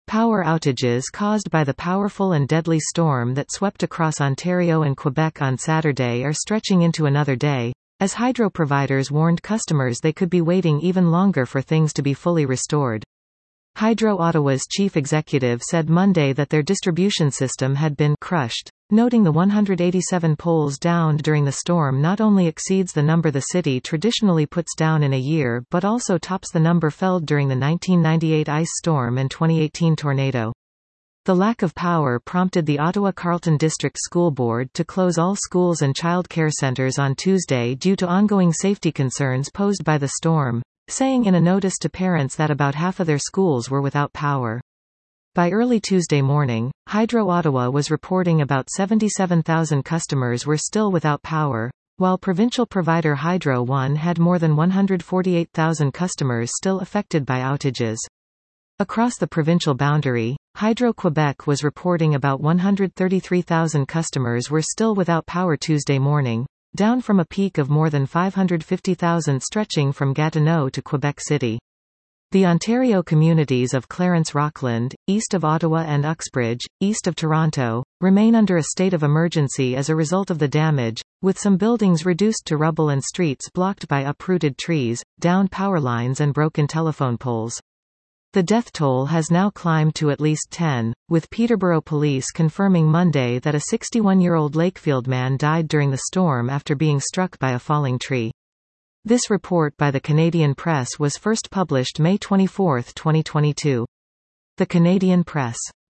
Power outages caused by the powerful and deadly storm that swept across Ontario and Quebec on Saturday are stretching into another day, as hydro providers warned customers they could be waiting even longer for things to be fully restored. Hydro Ottawa's chief executive said Monday that their distribution system had been crushed, noting the 187 poles downed during the storm not only exceeds the number the city traditionally puts down in a year but also tops the number felled during the 1998 ice storm and 2018 tornado. The lack of power prompted the Ottawa Carleton District School Board to close all schools and child care centres on Tuesday due to ongoing safety concerns posed by the storm, saying in a notice to parents that about half of their schools were without power. By early Tuesday morning, Hydro Ottawa was reporting about 77,000 customers were still without power, while provincial provider Hydro One had more than 148,000 customers still affected by outages. Across the provincial boundary, Hydro-Quebec was reporting about 133,000 customers were still without power Tuesday morning, down from a peak of more than 550,000 stretching from Gatineau to Quebec City. The Ontario communities of Clarence-Rockland, east of Ottawa, and Uxbridge, east of Toronto, remain under a state of emergency as a result of the damage, with some buildings reduced to rubble and streets blocked by uprooted trees, downed power lines and broken telephone poles. The death toll has now climbed to at least 10, with Peterborough Police confirming Monday that a 61-year-old Lakefield man died during the storm after being struck by a falling tree. This report by the Canadian Press was first published May 24, 2022. The Canadian Press.